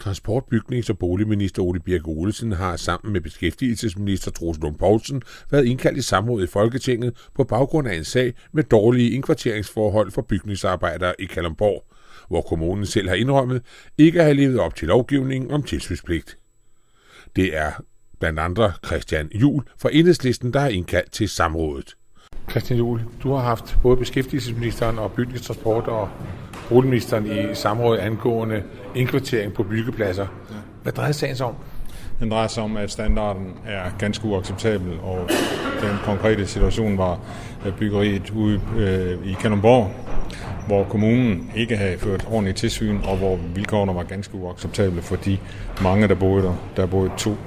Transport-, bygnings- og boligminister Ole Birk Olesen har sammen med beskæftigelsesminister Troels Lund Poulsen været indkaldt i samråd i Folketinget på baggrund af en sag med dårlige indkvarteringsforhold for bygningsarbejdere i Kalundborg, hvor kommunen selv har indrømmet ikke at have levet op til lovgivningen om tilsynspligt. Det er blandt andre Christian Juhl fra Enhedslisten, der har indkaldt til samrådet. Christian Juhl, du har haft både beskæftigelsesministeren og bygnings-, og boligministeren i samrådet angående indkvartering på byggepladser. Hvad drejer sagen sig om? Den drejer sig om, at standarden er ganske uacceptabel, og den konkrete situation var byggeriet ude i Kalundborg, hvor kommunen ikke havde ført ordentligt tilsyn, og hvor vilkårene var ganske uacceptable, fordi mange, der boede der boede to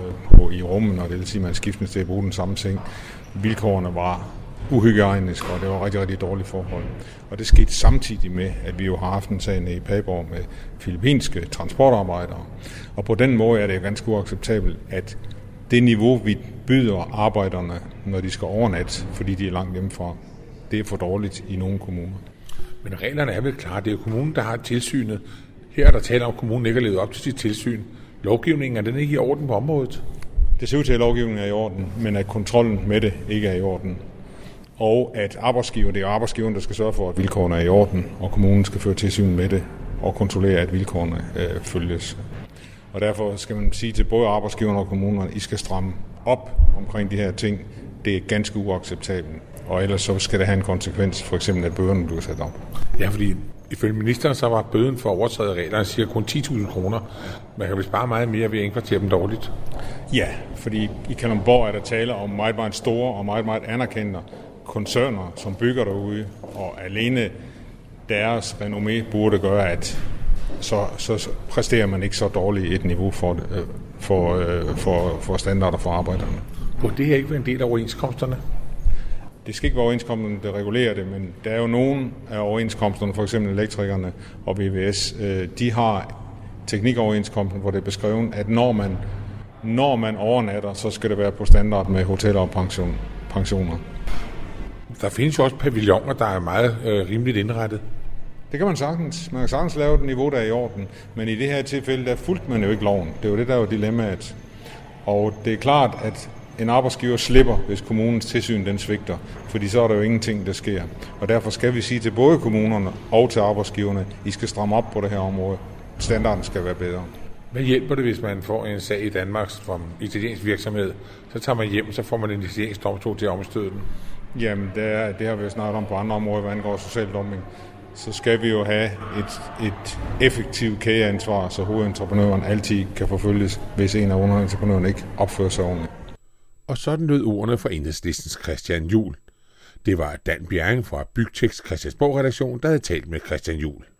i rummen, og det vil sige, at man skiftede til at bruge den samme seng. Vilkårene var uhygiejniske, og det var rigtig, rigtig dårlige forhold. Og det skete samtidig med, at vi jo har haft en sag i Padborg med filippinske transportarbejdere. Og på den måde er det ganske uacceptabelt, at det niveau, vi byder arbejderne, når de skal overnatte, fordi de er langt hjemmefra, det er for dårligt i nogle kommuner. Men reglerne er vel klare. Det er jo kommunen, der har tilsynet. Her er der tale om, at kommunen ikke har levet op til sit tilsyn. Lovgivningen, er den ikke i orden på området? Det ser ud til, at lovgivningen er i orden, men at kontrollen med det ikke er i orden. Og at det er arbejdsgiveren, der skal sørge for, at vilkårene er i orden, og kommunen skal føre tilsyn med det og kontrollere, at vilkårene følges. Og derfor skal man sige til både arbejdsgiverne og kommunerne, at I skal stramme op omkring de her ting. Det er ganske uacceptabelt, og ellers så skal det have en konsekvens, for eksempel at bøderne bliver sat op. Ja, fordi ifølge ministeren så var bøden for overtræde reglerne cirka kun 10.000 kroner. Man kan vel spare meget mere ved at indkvartere dem dårligt? Ja, fordi i Kalundborg er der tale om meget, meget store og meget, meget anerkendte koncerner, som bygger derude, og alene deres renommé burde gøre, at så præsterer man ikke så dårligt et niveau for standarder for arbejderne. Burde det her ikke være en del af overenskomsterne? Det skal ikke være overenskomsterne, der regulerer det, men der er jo nogle af overenskomsterne, for eksempel elektrikerne og VVS, de har teknikoverenskomsten, hvor det er beskrevet, at når man overnatter, så skal det være på standard med hoteller og pensioner. Der findes jo også pavilloner, der er meget rimeligt indrettet. Det kan man sagtens. Man kan sagtens lave et niveau, der er i orden. Men i det her tilfælde, der fulgte man jo ikke loven. Det er jo det, der er jo dilemmaet. Og det er klart, at en arbejdsgiver slipper, hvis kommunens tilsyn den svigter. Fordi så er der jo ingenting, der sker. Og derfor skal vi sige til både kommunerne og til arbejdsgiverne, I skal stramme op på det her område. Standarden skal være bedre. Hvad hjælper det, hvis man får en sag i Danmark fra en italiensk virksomhed? Så tager man hjem, så får man en italiensk domstol til at omstøde den. Jamen, det har vi jo snakket om på andre områder, hvad angår social dumping. Så skal vi jo have et effektivt kædeansvar, så hovedentreprenøren altid kan forfølges, hvis en af underentreprenørerne ikke opfører sig ordentligt. Og sådan lød ordene fra Enhedslistens Christian Juhl. Det var Dan Bjerring fra Bygtekst Christiansborg-redaktion, der havde talt med Christian Juhl.